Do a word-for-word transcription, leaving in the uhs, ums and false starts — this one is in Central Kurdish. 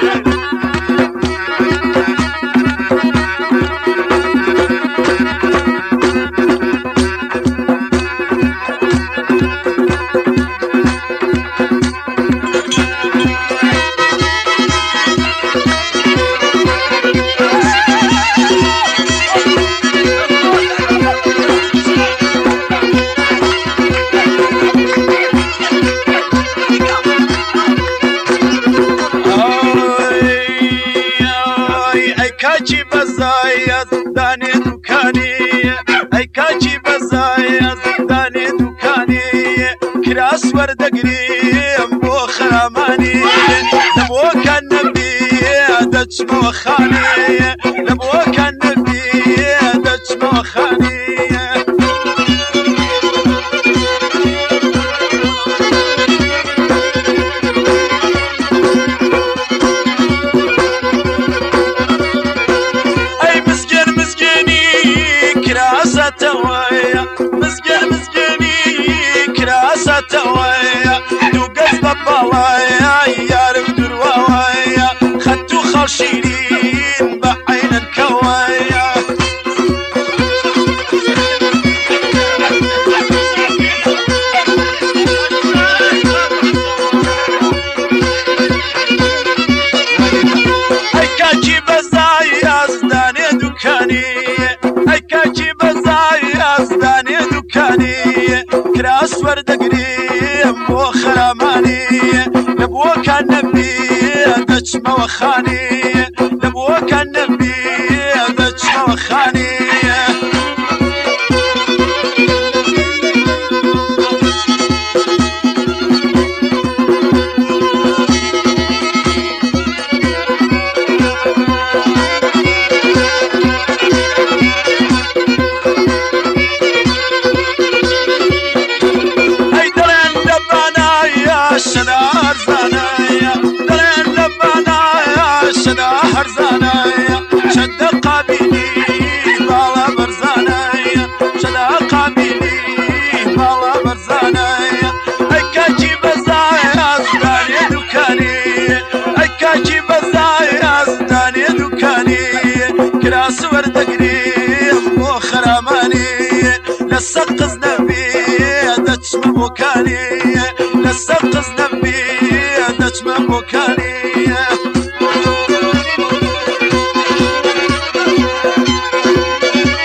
کاچی بەزایە زندانێ دوکانی ئەی کاچی بەزایە زندانێ دوکانی کراس وەردەگریم بۆ خەرامانی لەبۆ کە نەبی دەچمەوە خانی لەبۆ کە نەبی دەچمەوە خانی مزگەر مزگەنی کراسەتەوەیە دوو گەز بە باڵایە یارم درواوەیە خەت و خەڵشیرین بە عینەنکەوەیە ئەی کاچی بەزای یازدانێ دوکانی ئەی کاچی بەزای یازدانێ دوکانی کراس وەردەگریم بۆ خەرامانی لەبۆ کە نەبی دەچمەوە خانی لەبۆ کە نەبی دەچمەوە خانی شنا هرزانايا دلين لبانايا شنا هرزانايا شد قابيلي بالا برزانايا شنا قابيلي بالا برزانايا اكاجي بزايا زداني دوكاني اكاجي بزايا زداني دوكاني كراس وردقريم وخراماني لسقز نبي دتش مبوكاني لسقز نبي دتش مبوكاني